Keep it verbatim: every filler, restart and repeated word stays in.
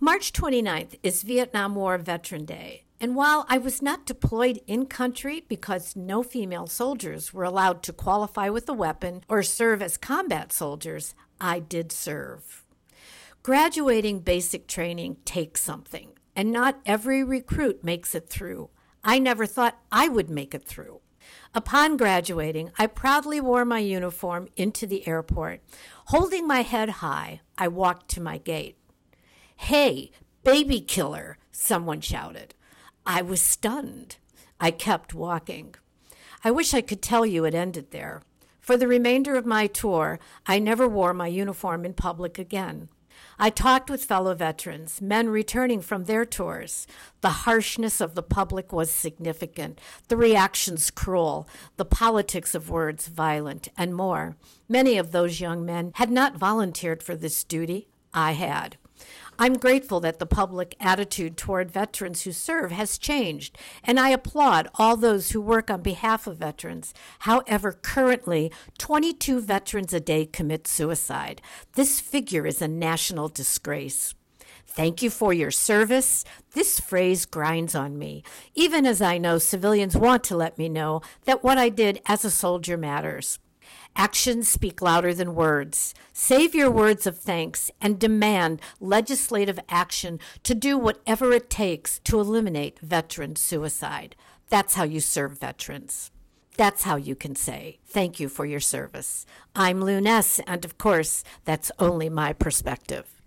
March twenty-ninth is Vietnam War Veteran Day, and while I was not deployed in country because no female soldiers were allowed to qualify with a weapon or serve as combat soldiers, I did serve. Graduating basic training takes something, and not every recruit makes it through. I never thought I would make it through. Upon graduating, I proudly wore my uniform into the airport. Holding my head high, I walked to my gate. "Hey, baby killer," someone shouted. I was stunned. I kept walking. I wish I could tell you it ended there. For the remainder of my tour, I never wore my uniform in public again. I talked with fellow veterans, men returning from their tours. The harshness of the public was significant, the reactions cruel, the politics of words violent, and more. Many of those young men had not volunteered for this duty. I had. I'm grateful that the public attitude toward veterans who serve has changed, and I applaud all those who work on behalf of veterans. However, currently, twenty-two veterans a day commit suicide. This figure is a national disgrace. Thank you for your service. This phrase grinds on me, even as I know civilians want to let me know that what I did as a soldier matters. Actions speak louder than words. Save your words of thanks and demand legislative action to do whatever it takes to eliminate veteran suicide. That's how you serve veterans. That's how you can say, thank you for your service. I'm Lou Ness, and of course, that's only my perspective.